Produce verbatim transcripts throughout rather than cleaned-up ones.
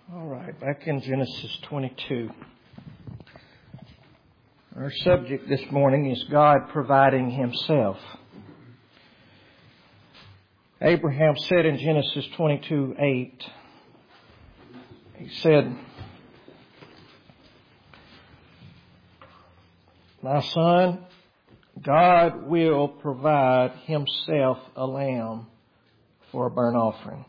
All right, back in Genesis twenty-two. Our subject this morning is God providing Himself. Abraham said in Genesis twenty-two eight, he said, "My son, God will provide Himself a lamb for a burnt offering."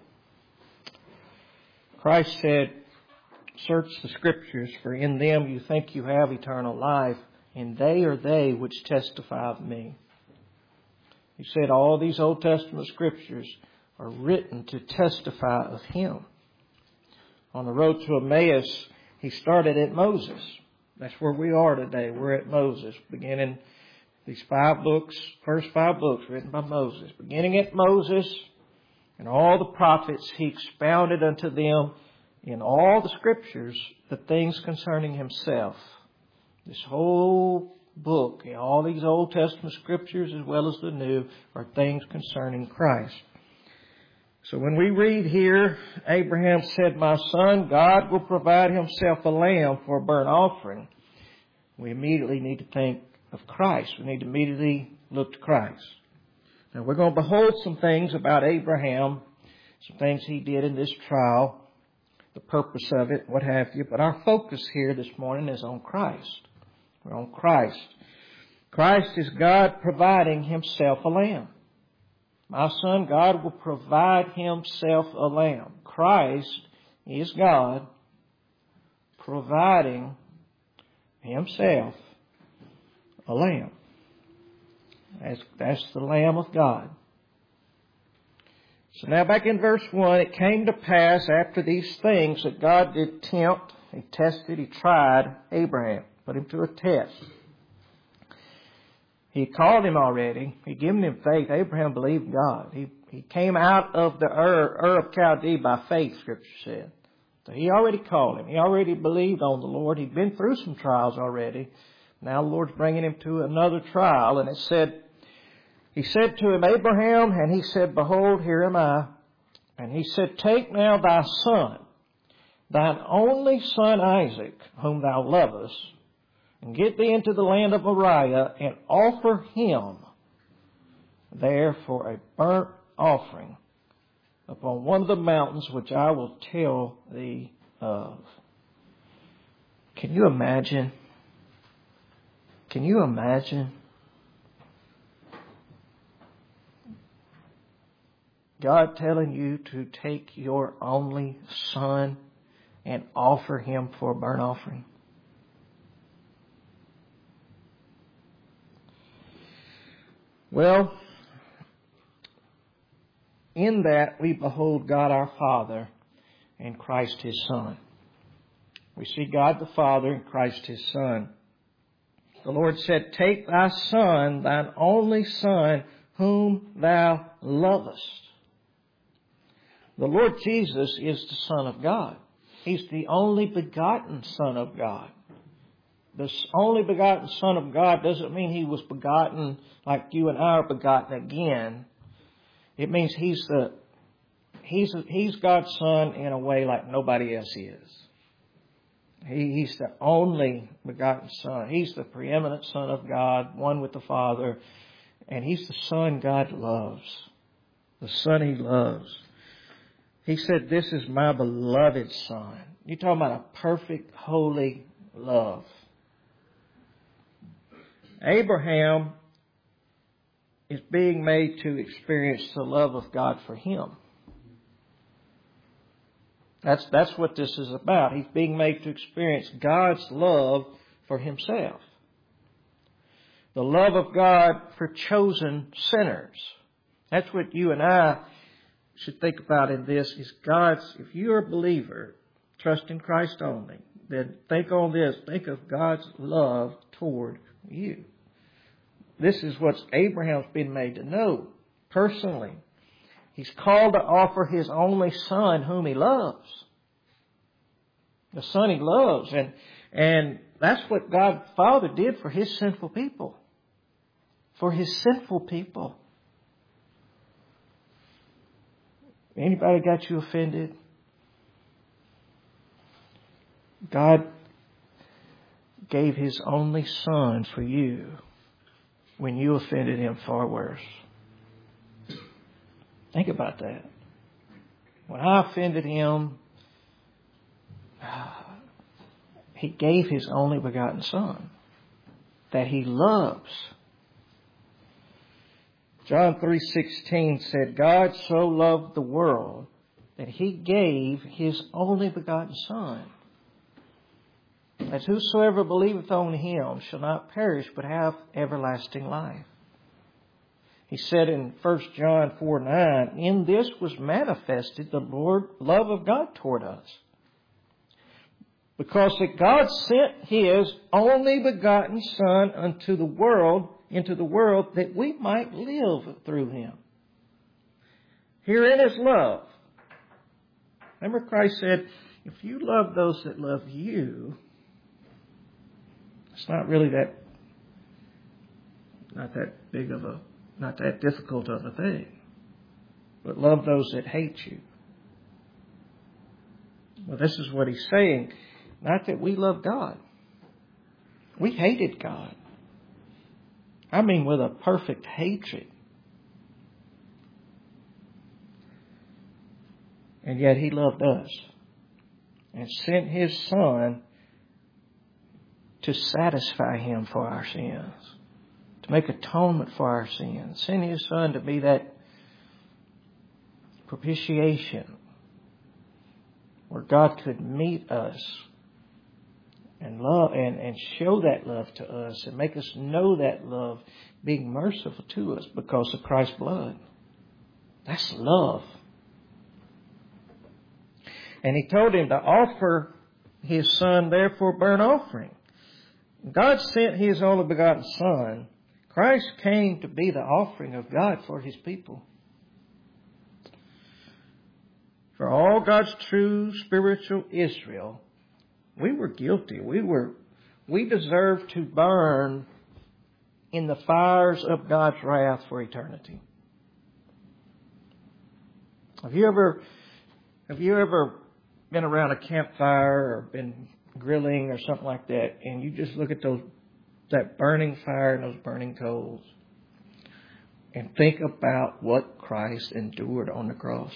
Christ said, "Search the Scriptures, for in them you think you have eternal life, and they are they which testify of me." He said all these Old Testament Scriptures are written to testify of Him. On the road to Emmaus, He started at Moses. That's where we are today. We're at Moses, beginning these five books, first five books written by Moses. Beginning at Moses and all the prophets, He expounded unto them in all the Scriptures the things concerning Himself. This whole book, all these Old Testament Scriptures as well as the New, are things concerning Christ. So when we read here, Abraham said, "My son, God will provide Himself a lamb for a burnt offering," we immediately need to think of Christ. We need to immediately look to Christ. Now we're going to behold some things about Abraham, some things he did in this trial, the purpose of it, what have you. But our focus here this morning is on Christ. We're on Christ. Christ is God providing Himself a lamb. My son, God will provide Himself a lamb. Christ is God providing Himself a lamb. That's, that's the Lamb of God. So now back in verse one, it came to pass after these things that God did tempt, He tested, He tried Abraham, put him to a test. He called him already. He given him faith. Abraham believed God. He he came out of the Ur, Ur of Chaldee by faith, Scripture said. So He already called him. He already believed on the Lord. He'd been through some trials already. Now the Lord's bringing him to another trial. And it said, He said to him, "Abraham," and he said, "Behold, here am I." And He said, "Take now thy son, thine only son Isaac, whom thou lovest, and get thee into the land of Moriah, and offer him there for a burnt offering upon one of the mountains which I will tell thee of." Can you imagine? Can you imagine? God telling you to take your only son and offer him for a burnt offering. Well, in that we behold God our Father and Christ His Son. We see God the Father and Christ His Son. The Lord said, "Take thy son, thine only son, whom thou lovest." The Lord Jesus is the Son of God. He's the only begotten Son of God. The only begotten Son of God doesn't mean He was begotten like you and I are begotten again. It means He's the He's He's God's Son in a way like nobody else is. He, he's the only begotten Son. He's the preeminent Son of God, one with the Father. And He's the Son God loves. The Son He loves. He said, "This is my beloved Son." You're talking about a perfect, holy love. Abraham is being made to experience the love of God for him. That's, that's what this is about. He's being made to experience God's love for himself. The love of God for chosen sinners. That's what you and I should think about in this, is God's, if you're a believer, trust in Christ only, then think on this. Think of God's love toward you. This is what Abraham's been made to know personally. He's called to offer his only son whom he loves. The son he loves. And, and that's what God the Father did for His sinful people. For His sinful people. Anybody got you offended? God gave His only Son for you when you offended Him far worse. Think about that. When I offended Him, He gave His only begotten Son that He loves. John three sixteen said, God so loved the world that He gave His only begotten Son, that whosoever believeth on Him shall not perish but have everlasting life. He said in First John four nine, in this was manifested the Lord love of God toward us, because that God sent His only begotten Son unto the world, into the world, that we might live through Him. Herein is love. Remember Christ said, if you love those that love you, it's not really that, not that big of a, not that difficult of a thing. But love those that hate you. Well, this is what He's saying. Not that we love God. We hated God. I mean with a perfect hatred. And yet He loved us and sent His Son to satisfy Him for our sins, to make atonement for our sins. Sent His Son to be that propitiation where God could meet us and love and, and show that love to us and make us know that love, being merciful to us because of Christ's blood. That's love. And He told Him to offer His Son therefore burnt offering. God sent His only begotten Son. Christ came to be the offering of God for His people. For all God's true spiritual Israel, we were guilty. We were, we deserved to burn in the fires of God's wrath for eternity. Have you ever, have you ever been around a campfire or been grilling or something like that, and you just look at those, that burning fire and those burning coals, and think about what Christ endured on the cross?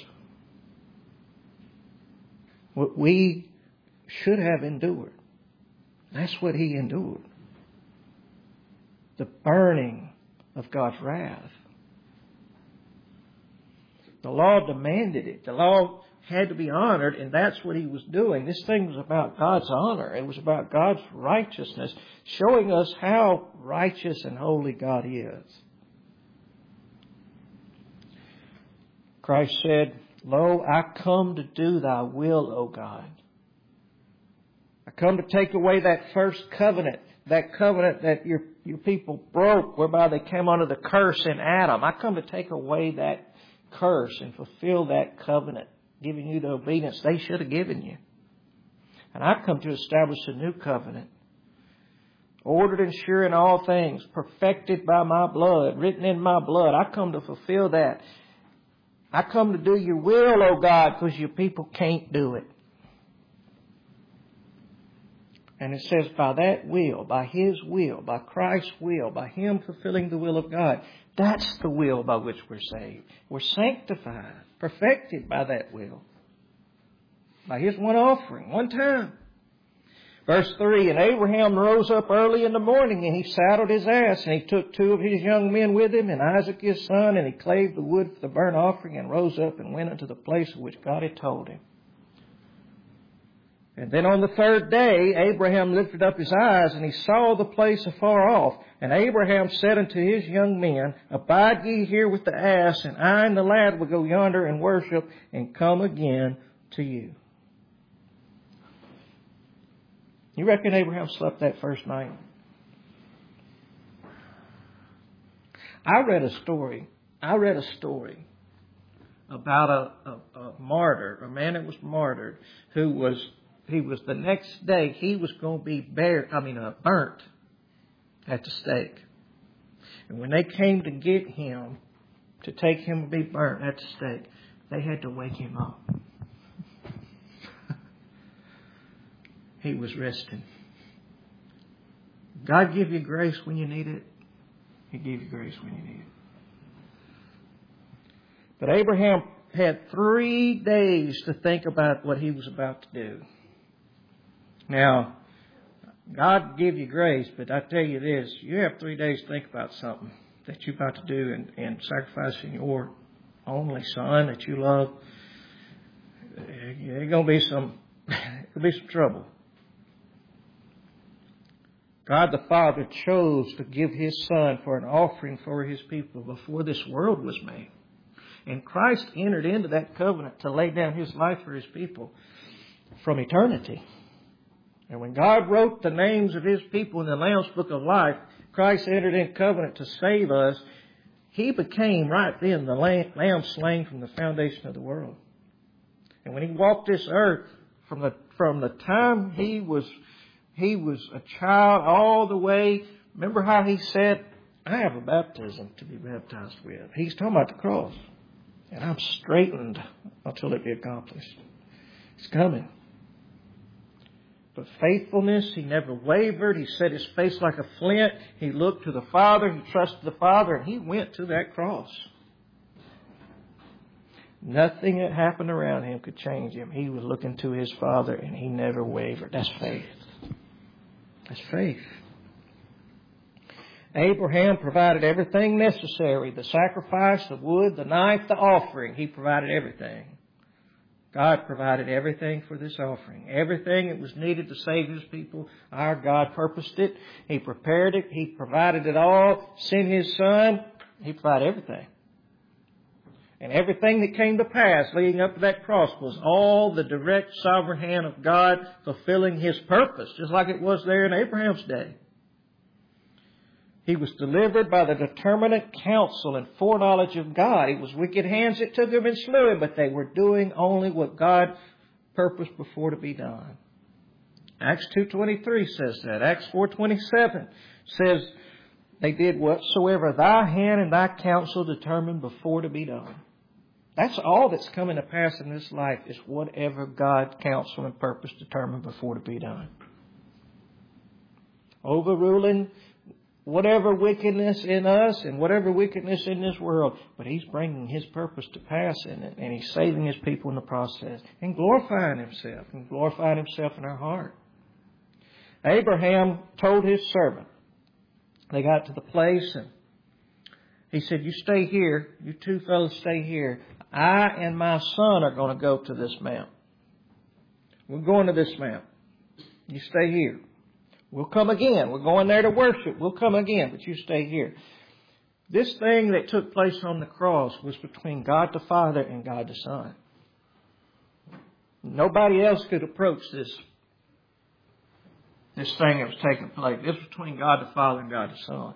What we should have endured. That's what He endured. The burning of God's wrath. The law demanded it. The law had to be honored, and that's what He was doing. This thing was about God's honor. It was about God's righteousness, showing us how righteous and holy God is. Christ said, Lo, I come to do Thy will, O God. I come to take away that first covenant, that covenant that your, your people broke, whereby they came under the curse in Adam. I come to take away that curse and fulfill that covenant, giving you the obedience they should have given you. And I come to establish a new covenant, ordered and sure in all things, perfected by my blood, written in my blood. I come to fulfill that. I come to do your will, O God, because your people can't do it. And it says by that will, by His will, by Christ's will, by Him fulfilling the will of God, that's the will by which we're saved. We're sanctified, perfected by that will. By His one offering, one time. Verse three, and Abraham rose up early in the morning, and he saddled his ass, and he took two of his young men with him, and Isaac his son, and he clave the wood for the burnt offering, and rose up and went unto the place of which God had told him. And then on the third day, Abraham lifted up his eyes, and he saw the place afar off. And Abraham said unto his young men, Abide ye here with the ass, and I and the lad will go yonder and worship, and come again to you. You reckon Abraham slept that first night? I read a story. I read a story about a, a, a martyr, a man that was martyred, who was, he was the next day, he was going to be buried, I mean, uh, burnt at the stake. And when they came to get him, to take him to be burnt at the stake, they had to wake him up. he was resting. God give you grace when you need it. He give you grace when you need it. But Abraham had three days to think about what he was about to do. Now, God give you grace, but I tell you this, you have three days to think about something that you're about to do and, and sacrificing your only son that you love. There's going to be some, there'll be some trouble. God the Father chose to give His Son for an offering for His people before this world was made. And Christ entered into that covenant to lay down His life for His people from eternity. And when God wrote the names of His people in the Lamb's Book of Life, Christ entered in covenant to save us. He became right then the lamb slain from the foundation of the world. And when He walked this earth, from the from the time He was He was a child all the way, remember how He said, I have a baptism to be baptized with. He's talking about the cross. And I'm straightened until it be accomplished. It's coming. But faithfulness, He never wavered. He set His face like a flint. He looked to the Father. He trusted the Father. And He went to that cross. Nothing that happened around Him could change Him. He was looking to His Father and He never wavered. That's faith. That's faith. Abraham provided everything necessary. The sacrifice, the wood, the knife, the offering. He provided everything. God provided everything for this offering. Everything that was needed to save His people. Our God purposed it. He prepared it. He provided it all. Sent His Son. He provided everything. And everything that came to pass leading up to that cross was all the direct sovereign hand of God fulfilling His purpose, just like it was there in Abraham's day. He was delivered by the determinate counsel and foreknowledge of God. It was wicked hands that took Him and slew Him, but they were doing only what God purposed before to be done. Acts two twenty-three says that. Acts four twenty-seven says they did whatsoever Thy hand and Thy counsel determined before to be done. That's all that's coming to pass in this life is whatever God's counsel and purpose determined before to be done. Overruling whatever wickedness in us and whatever wickedness in this world. But He's bringing His purpose to pass in it. And He's saving His people in the process. And glorifying Himself. And glorifying Himself in our heart. Abraham told his servant. They got to the place and he said, you stay here. You two fellows stay here. I and my son are going to go to this mount. We're going to this mount. You stay here. We'll come again. We're going there to worship. We'll come again, but you stay here. This thing that took place on the cross was between God the Father and God the Son. Nobody else could approach this, this thing that was taking place. This was between God the Father and God the Son.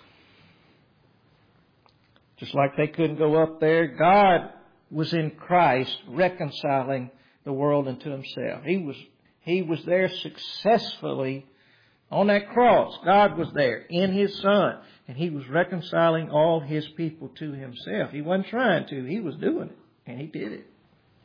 Just like they couldn't go up there, God was in Christ reconciling the world unto Himself. He was, He was there successfully on that cross. God was there in His Son. And He was reconciling all His people to Himself. He wasn't trying to. He was doing it. And He did it.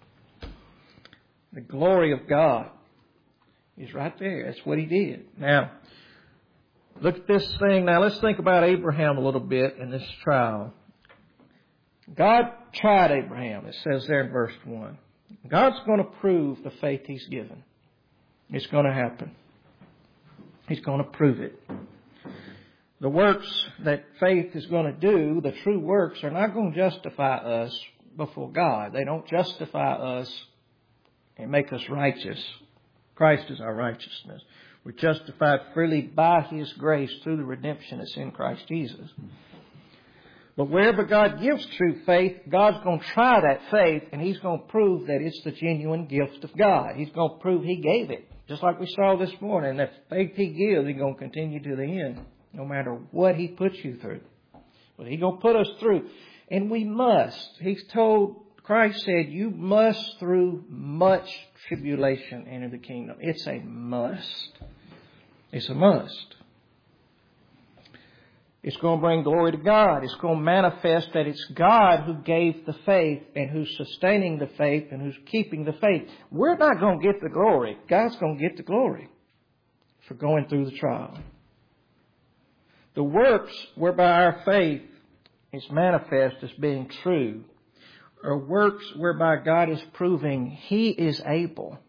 The glory of God is right there. That's what He did. Now, look at this thing. Now, let's think about Abraham a little bit in this trial. God tried Abraham. It says there in verse one. God's going to prove the faith He's given. It's going to happen. He's going to prove it. The works that faith is going to do, the true works, are not going to justify us before God. They don't justify us and make us righteous. Christ is our righteousness. We're justified freely by His grace through the redemption that's in Christ Jesus. But wherever God gives true faith, God's going to try that faith and He's going to prove that it's the genuine gift of God. He's going to prove He gave it. Just like we saw this morning, that faith He gives, He's going to continue to the end, no matter what He puts you through. But He's going to put us through. And we must. He's told, Christ said, you must through much tribulation enter the kingdom. It's a must. It's a must. It's going to bring glory to God. It's going to manifest that it's God who gave the faith and who's sustaining the faith and who's keeping the faith. We're not going to get the glory. God's going to get the glory for going through the trial. The works whereby our faith is manifest as being true are works whereby God is proving He is able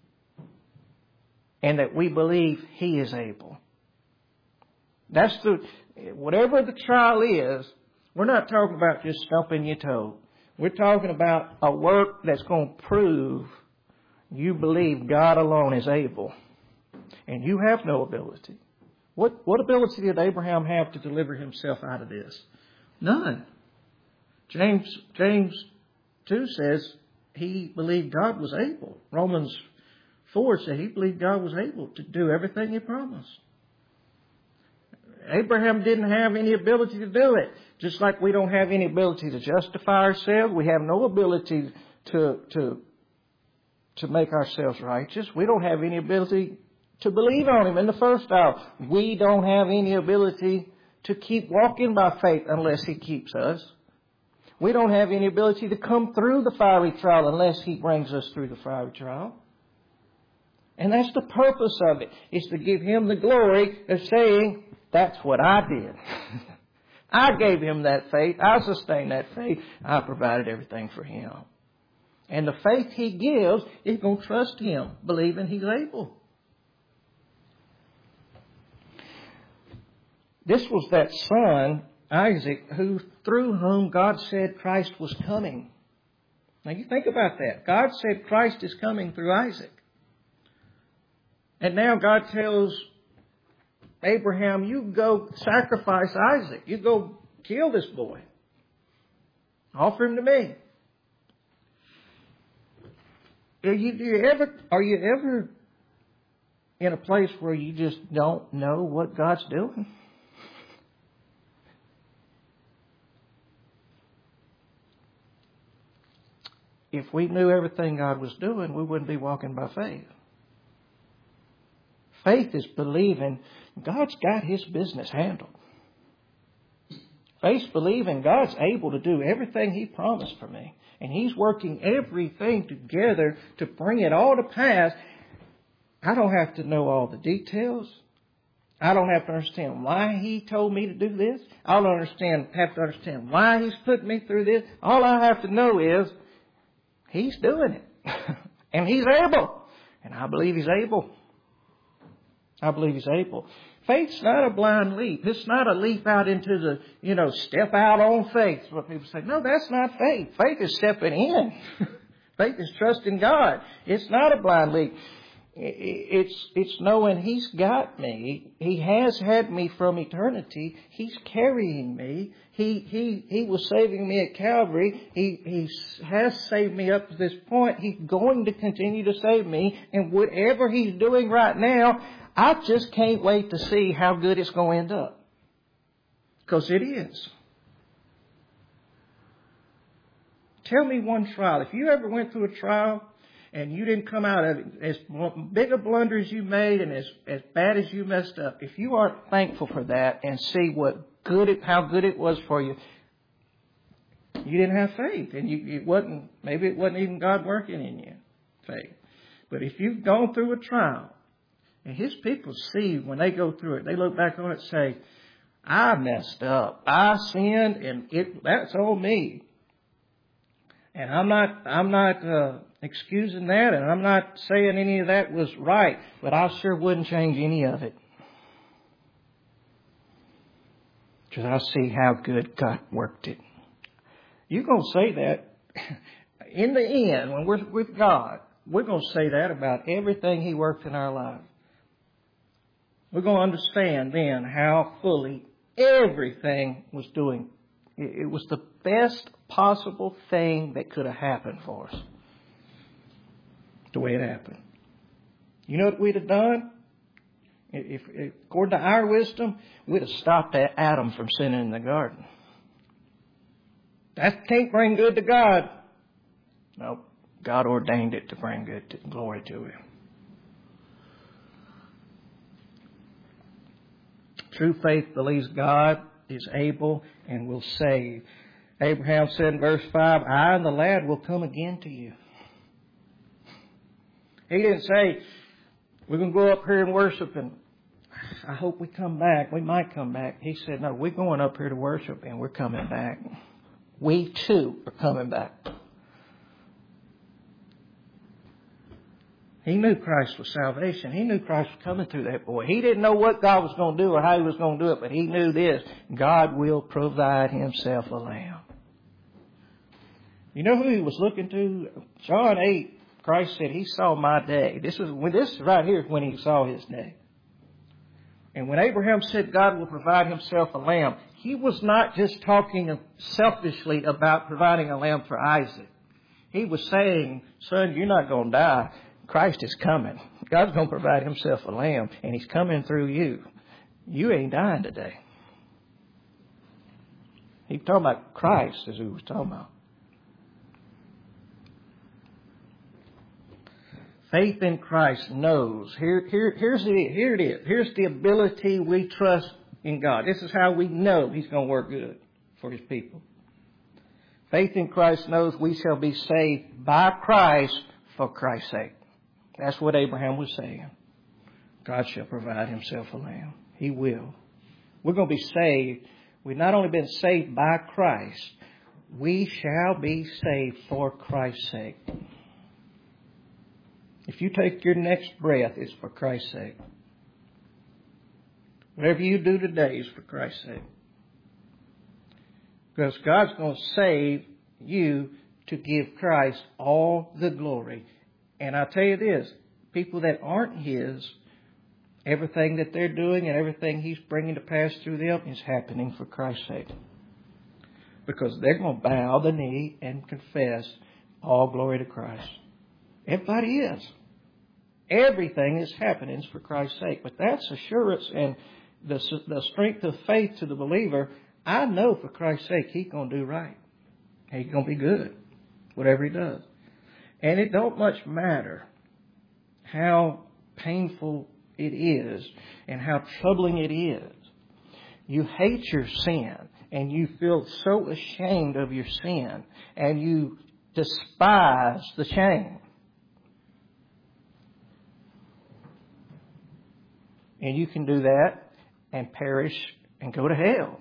and that we believe He is able. That's the, whatever the trial is, we're not talking about just stumping your toe. We're talking about a work that's going to prove you believe God alone is able and you have no ability. What, what ability did Abraham have to deliver himself out of this? None. James, James two says he believed God was able. Romans four said he believed God was able to do everything He promised. Abraham didn't have any ability to do it. Just like we don't have any ability to justify ourselves. We have no ability to, to, to make ourselves righteous. We don't have any ability to believe on Him in the first hour. We don't have any ability to keep walking by faith unless He keeps us. We don't have any ability to come through the fiery trial unless He brings us through the fiery trial. And that's the purpose of it, is to give Him the glory of saying, that's what I did. I gave Him that faith. I sustained that faith. I provided everything for Him. And the faith He gives is going to trust Him, believing He's able. This was that son, Isaac, who through whom God said Christ was coming. Now you think about that. God said Christ is coming through Isaac. And now God tells Abraham, you go sacrifice Isaac. You go kill this boy. Offer him to me. Are you, do you ever, are you ever in a place where you just don't know what God's doing? If we knew everything God was doing, we wouldn't be walking by faith. Faith is believing God's got His business handled. Faith is believing God's able to do everything He promised for me. And He's working everything together to bring it all to pass. I don't have to know all the details. I don't have to understand why He told me to do this. I don't understand, have to understand why He's put me through this. All I have to know is He's doing it. And He's able. And I believe He's able. I believe He's able. Faith's not a blind leap. It's not a leap out into the, you know, step out on faith. That's what people say. No, that's not faith. Faith is stepping in. Faith is trusting God. It's not a blind leap. It's, it's knowing He's got me. He has had me from eternity. He's carrying me. He, he, he was saving me at Calvary. He, he has saved me up to this point. He's going to continue to save me. And whatever He's doing right now, I just can't wait to see how good it's going to end up. Because it is. Tell me one trial. If you ever went through a trial and you didn't come out of it, as big a blunder as you made and as, as bad as you messed up, if you aren't thankful for that and see what good it, how good it was for you, you didn't have faith. And you, it wasn't, maybe it wasn't even God working in you, faith. But if you've gone through a trial, and His people see when they go through it, they look back on it and say, I messed up. I sinned and it, that's on me. And I'm not, I'm not, uh, excusing that, and I'm not saying any of that was right, but I sure wouldn't change any of it. Because I see how good God worked it. You're going to say that in the end, when we're with God, we're going to say that about everything He worked in our lives. We're going to understand then how fully everything was doing. It was the best possible thing that could have happened for us. The way it happened. You know what we'd have done? If, if according to our wisdom, we'd have stopped Adam from sinning in the garden. That can't bring good to God. No, God ordained it to bring good to, glory to Him. True faith believes God is able and will save. Abraham said in verse five, I and the lad will come again to you. He didn't say, we're going to go up here and worship and I hope we come back. We might come back. He said, no, we're going up here to worship and we're coming back. We too are coming back. He knew Christ was salvation. He knew Christ was coming through that boy. He didn't know what God was going to do or how He was going to do it, but he knew this. God will provide Himself a lamb. You know who He was looking to? John eight, Christ said, He saw my day. This is when this right here is when He saw His day. And when Abraham said God will provide Himself a lamb, he was not just talking selfishly about providing a lamb for Isaac. He was saying, son, you're not going to die. Christ is coming. God's going to provide Himself a lamb, and He's coming through you. You ain't dying today. He was talking about Christ, as he was talking about. Faith in Christ knows. Here, here, here's the, here it is. Here's the ability we trust in God. This is how we know He's going to work good for His people. Faith in Christ knows we shall be saved by Christ for Christ's sake. That's what Abraham was saying. God shall provide Himself a lamb. He will. We're going to be saved. We've not only been saved by Christ, we shall be saved for Christ's sake. If you take your next breath, it's for Christ's sake. Whatever you do today is for Christ's sake. Because God's going to save you to give Christ all the glory. And I tell you this, people that aren't His, everything that they're doing and everything He's bringing to pass through them is happening for Christ's sake. Because they're going to bow the knee and confess all glory to Christ. Everybody is. Everything is happening for Christ's sake. But that's assurance and the, the strength of faith to the believer. I know for Christ's sake He's going to do right. He's going to be good, whatever He does. And it don't much matter how painful it is and how troubling it is. You hate your sin and you feel so ashamed of your sin and you despise the shame. And you can do that and perish and go to hell.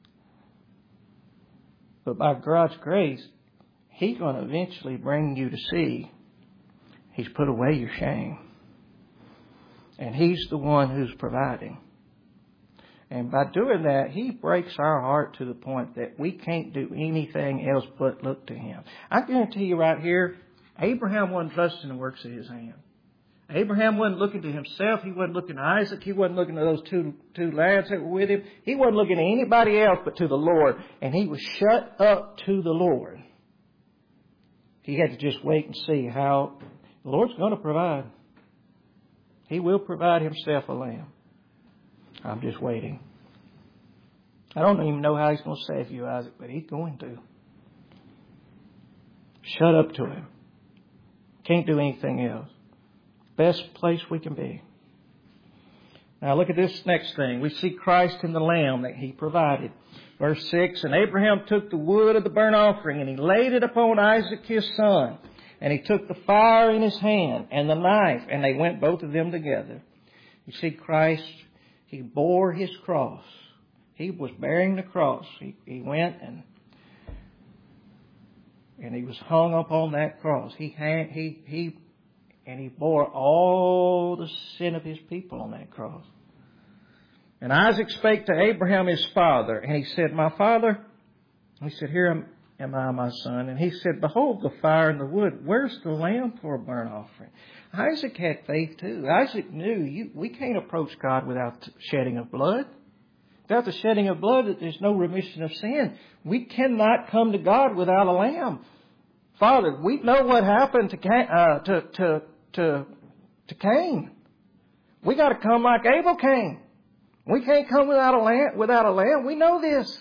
But by God's grace, He's going to eventually bring you to see He's put away your shame. And He's the one who's providing. And by doing that, He breaks our heart to the point that we can't do anything else but look to Him. I guarantee you right here, Abraham wasn't trusting the works of his hand. Abraham wasn't looking to himself. He wasn't looking to Isaac. He wasn't looking to those two, two lads that were with him. He wasn't looking to anybody else but to the Lord. And he was shut up to the Lord. He had to just wait and see how the Lord's going to provide. He will provide Himself a lamb. I'm just waiting. I don't even know how He's going to save you, Isaac, but He's going to. Shut up to Him. Can't do anything else. Best place we can be. Now look at this next thing. We see Christ in the lamb that He provided. Verse six, and Abraham took the wood of the burnt offering and he laid it upon Isaac his son. And he took the fire in his hand and the knife, and they went both of them together. You see, Christ, He bore His cross. He was bearing the cross. He, he went and and He was hung up on that cross. He had, he he and He bore all the sin of His people on that cross. And Isaac spake to Abraham his father, and he said, my father, he said, here am, am I, my son. And he said, behold the fire and the wood. Where's the lamb for a burnt offering? Isaac had faith too. Isaac knew you, we can't approach God without the shedding of blood. Without the shedding of blood, there's no remission of sin. We cannot come to God without a lamb. Father, we know what happened to Cain, uh, to, to, to, to Cain. We got to come like Abel came. We can't come without a lamb. Without a lamb, we know this.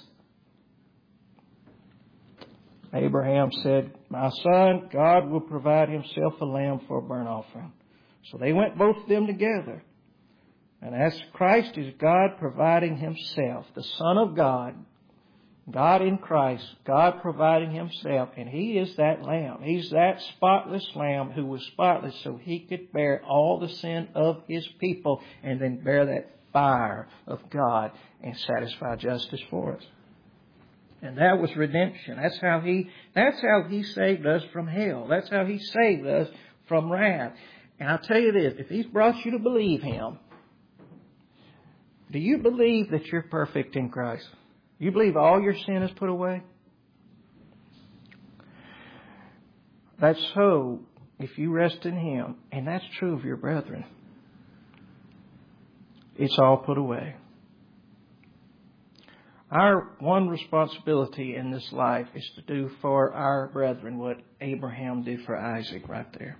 Abraham said, my son, God will provide Himself a lamb for a burnt offering. So they went both of them together. And as Christ is God providing Himself, the Son of God, God in Christ, God providing Himself, and He is that Lamb. He's that spotless Lamb who was spotless so He could bear all the sin of His people and then bear that fire of God and satisfy justice for us. And that was redemption. That's how He, that's how He saved us from hell. That's how He saved us from wrath. And I'll tell you this, if He's brought you to believe Him, do you believe that you're perfect in Christ? You believe all your sin is put away? That's so if you rest in Him, and that's true of your brethren. It's all put away. Our one responsibility in this life is to do for our brethren what Abraham did for Isaac right there.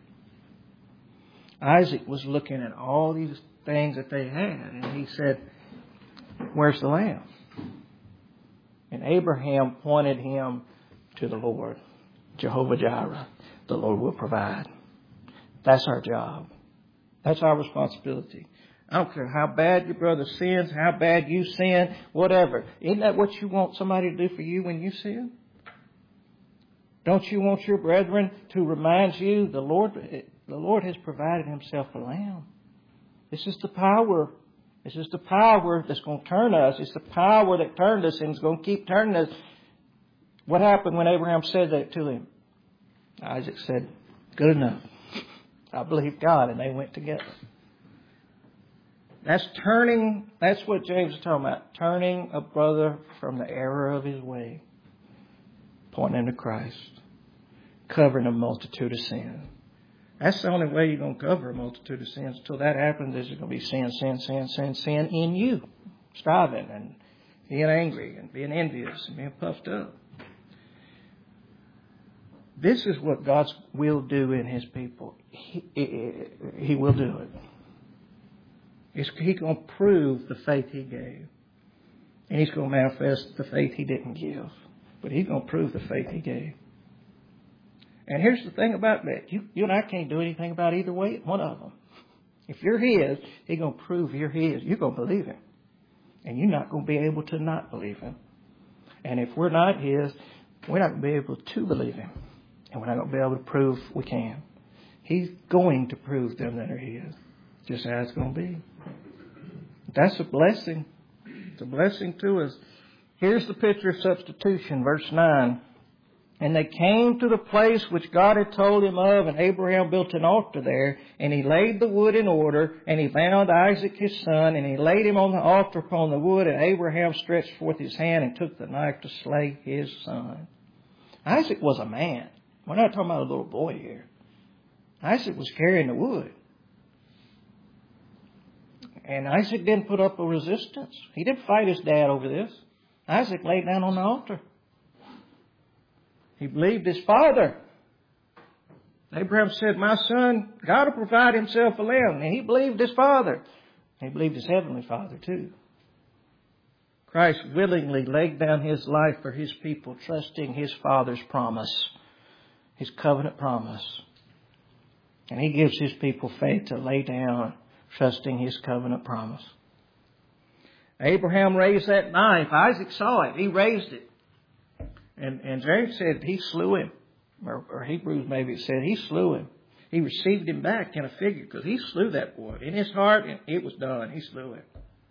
Isaac was looking at all these things that they had, and he said, "Where's the lamb?" And Abraham pointed him to the Lord. Jehovah Jireh. The Lord will provide. That's our job. That's our responsibility. I don't care how bad your brother sins, how bad you sin, whatever. Isn't that what you want somebody to do for you when you sin? Don't you want your brethren to remind you the Lord, the Lord has provided Himself a lamb. This is the power. This is the power that's going to turn us. It's the power that turned us and is going to keep turning us. What happened when Abraham said that to him? Isaac said, "Good enough. I believe God," and they went together. That's turning, that's what James is talking about. Turning a brother from the error of his way. Pointing to Christ. Covering a multitude of sins. That's the only way you're going to cover a multitude of sins. Until that happens, there's going to be sin, sin, sin, sin, sin in you. Striving and being angry and being envious and being puffed up. This is what God will do in His people. He, he, he will do it. He's going to prove the faith He gave. And He's going to manifest the faith He didn't give. But He's going to prove the faith He gave. And here's the thing about that. You, you and I can't do anything about either way, one of them. If you're His, He's going to prove you're His. You're going to believe Him. And you're not going to be able to not believe Him. And if we're not His, we're not going to be able to believe Him. And we're not going to be able to prove we can. He's going to prove them that are His. Just how it's going to be. That's a blessing. It's a blessing to us. Here's the picture of substitution, verse nine. "And they came to the place which God had told him of, and Abraham built an altar there, and he laid the wood in order, and he bound Isaac his son, and he laid him on the altar upon the wood, and Abraham stretched forth his hand and took the knife to slay his son." Isaac was a man. We're not talking about a little boy here. Isaac was carrying the wood. And Isaac didn't put up a resistance. He didn't fight his dad over this. Isaac laid down on the altar. He believed his father. Abraham said, "My son, God will provide Himself a lamb." And he believed his father. He believed his heavenly Father too. Christ willingly laid down His life for His people, trusting His Father's promise, His covenant promise. And He gives His people faith to lay down, trusting His covenant promise. Abraham raised that knife. Isaac saw it. He raised it. And, and James said He slew him. Or, or Hebrews maybe it said He slew him. He received him back in a figure because He slew that boy. In his heart, and it was done. He slew him.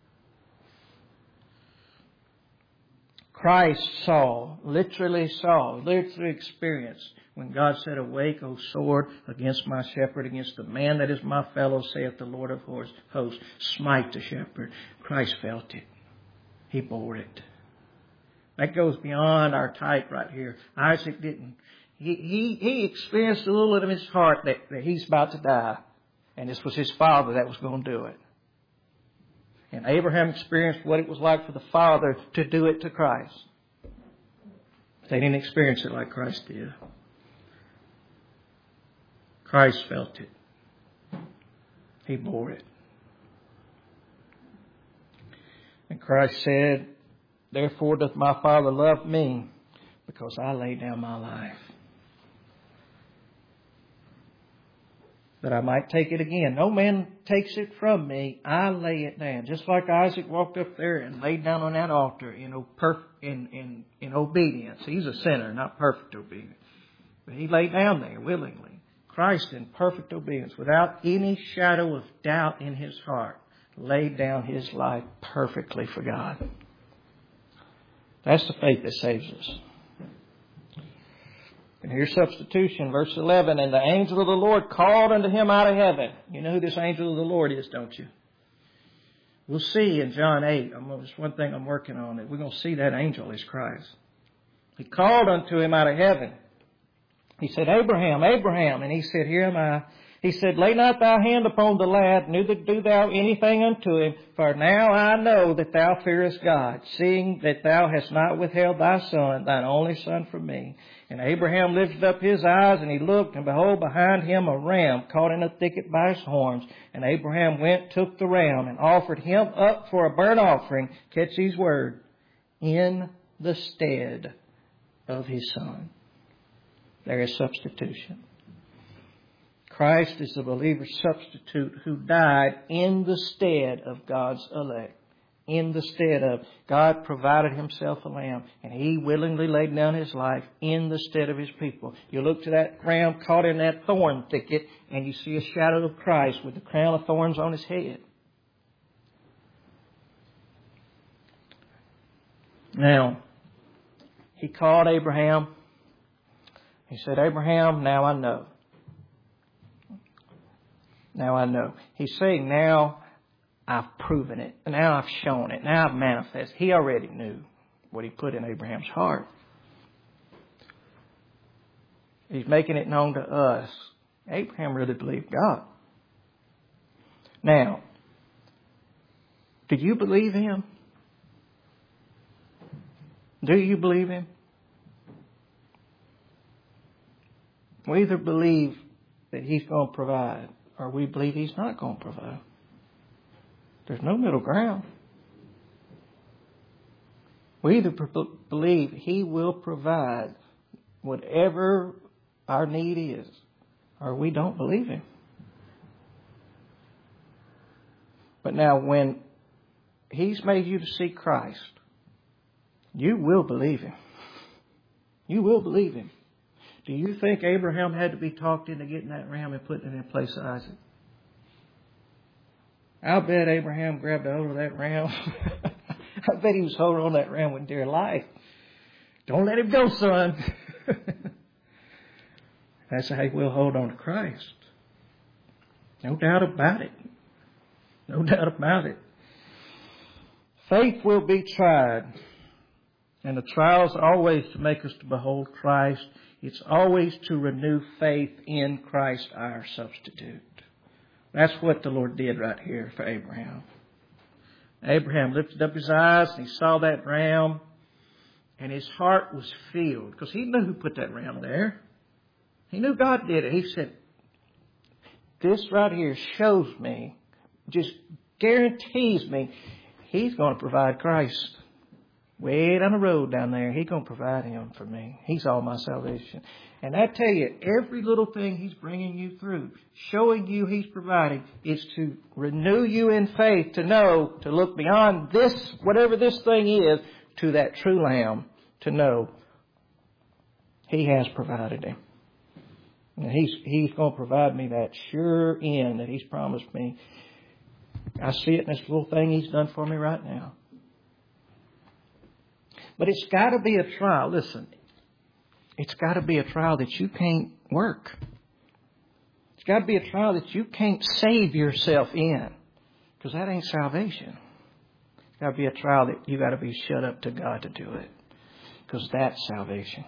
Christ saw, literally saw, literally experienced when God said, "Awake, O sword, against my shepherd, against the man that is my fellow, saith the Lord of hosts, smite the shepherd." Christ felt it. He bore it. That goes beyond our type right here. Isaac didn't. He, he, he experienced a little in his heart that, that he's about to die. And this was his father that was going to do it. And Abraham experienced what it was like for the Father to do it to Christ. They didn't experience it like Christ did. Christ felt it. He bore it. And Christ said, "Therefore doth my Father love me, because I lay down my life." that I might take it again. No man takes it from me. I lay it down. Just like Isaac walked up there and laid down on that altar in, perf- in, in, in obedience. He's a sinner, not perfect obedience. But he laid down there willingly. Christ in perfect obedience, without any shadow of doubt in his heart, laid down his life perfectly for God. That's the faith that saves us. And here's substitution, verse eleven. And the angel of the Lord called unto him out of heaven. You know who this angel of the Lord is, don't you? We'll see in John eight. There's one thing I'm working on. That we're going to see that angel is Christ. He called unto him out of heaven. He said, Abraham, Abraham. And he said, Here am I. He said, Lay not thy hand upon the lad, neither do thou anything unto him. For now I know that thou fearest God, seeing that thou hast not withheld thy son, thine only son, from me. And Abraham lifted up his eyes, and he looked, and behold, behind him a ram caught in a thicket by his horns. And Abraham went, took the ram, and offered him up for a burnt offering, catch these words, in the stead of his son. There is substitution. Christ is the believer's substitute who died in the stead of God's elect. In the stead of, God provided himself a lamb, and he willingly laid down his life in the stead of his people. You look to that ram caught in that thorn thicket, and you see a shadow of Christ with the crown of thorns on his head. Now, he called Abraham. He said, Abraham, now I know. Now I know. He's saying, now I've proven it. Now I've shown it. Now I've manifested. He already knew what he put in Abraham's heart. He's making it known to us. Abraham really believed God. Now, do you believe him? Do you believe him? We either believe that he's going to provide, or we believe he's not going to provide. There's no middle ground. We either believe he will provide whatever our need is, or we don't believe him. But now when he's made you to see Christ, you will believe him. You will believe him. Do you think Abraham had to be talked into getting that ram and putting it in place of Isaac? I'll bet Abraham grabbed a hold of that ram. I bet he was holding on to that ram with dear life. Don't let him go, son. That's how we'll hold on to Christ. No doubt about it. No doubt about it. Faith will be tried. And the trial is always to make us to behold Christ. It's always to renew faith in Christ, our substitute. That's what the Lord did right here for Abraham. Abraham lifted up his eyes and he saw that ram, and his heart was filled because he knew who put that ram there. He knew God did it. He said, this right here shows me, just guarantees me, he's going to provide Christ. Way down the road down there, he's going to provide him for me. He's all my salvation. And I tell you, every little thing he's bringing you through, showing you he's providing, is to renew you in faith, to know, to look beyond this, whatever this thing is, to that true Lamb, to know he has provided him. And he's, he's going to provide me that sure end that he's promised me. I see it in this little thing he's done for me right now. But it's got to be a trial. Listen, it's got to be a trial that you can't work. It's got to be a trial that you can't save yourself in, because that ain't salvation. It's got to be a trial that you got to be shut up to God to do it, because that's salvation.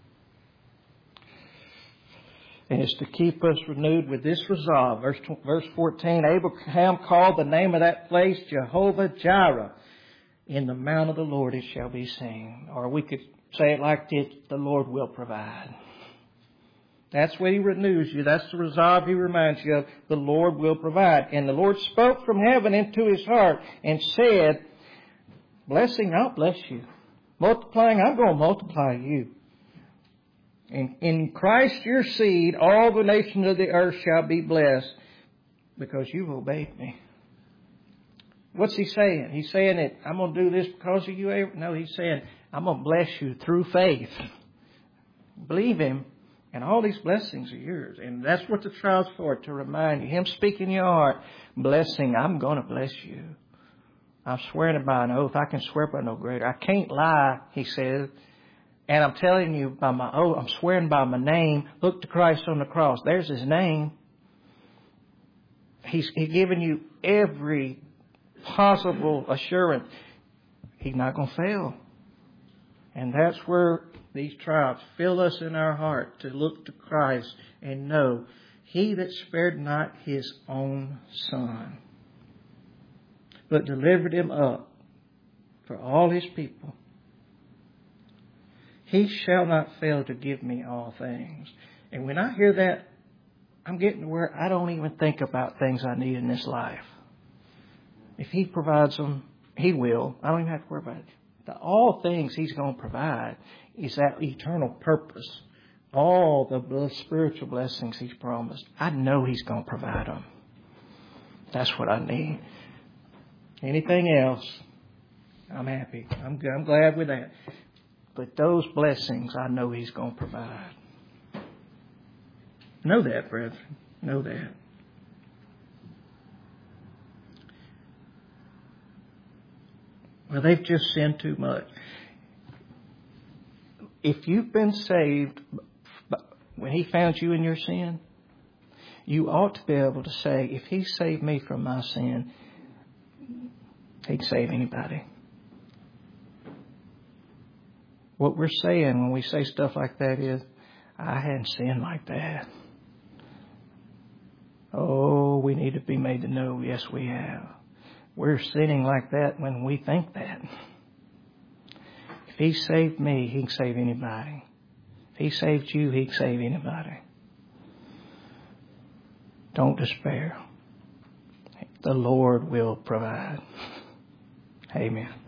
And it's to keep us renewed with this resolve. Verse, verse fourteen, Abraham called the name of that place Jehovah Jireh. In the mount of the Lord it shall be seen. Or we could say it like this, the Lord will provide. That's what he renews you. That's the resolve he reminds you of. The Lord will provide. And the Lord spoke from heaven into his heart and said, blessing, I'll bless you. Multiplying, I'm going to multiply you. In, in Christ your seed, all the nations of the earth shall be blessed because you've obeyed me. What's he saying? He's saying that I'm going to do this because of you, Abraham? No, he's saying I'm going to bless you through faith. Believe him, and all these blessings are yours. And that's what the trial's for, to remind you. Him speaking in your heart, blessing, I'm going to bless you. I'm swearing by an oath. I can swear by no greater. I can't lie, he says. And I'm telling you by my oath, I'm swearing by my name. Look to Christ on the cross. There's his name. He's, he's given you every possible assurance. He's not going to fail. And that's where these trials fill us in our heart to look to Christ and know he that spared not his own son, but delivered him up for all his people, he shall not fail to give me all things. And when I hear that, I'm getting to where I don't even think about things I need in this life. If he provides them, he will. I don't even have to worry about it. The, all things he's going to provide is that eternal purpose. All the spiritual blessings he's promised. I know he's going to provide them. That's what I need. Anything else, I'm happy. I'm, I'm glad with that. But those blessings, I know he's going to provide. Know that, brethren. Know that. Well, they've just sinned too much. If you've been saved when he found you in your sin, you ought to be able to say, if he saved me from my sin, he'd save anybody. What we're saying when we say stuff like that is, I hadn't sinned like that. Oh, we need to be made to know, yes, we have. We're sinning like that when we think that. If he saved me, he can save anybody. If he saved you, he can save anybody. Don't despair. The Lord will provide. Amen.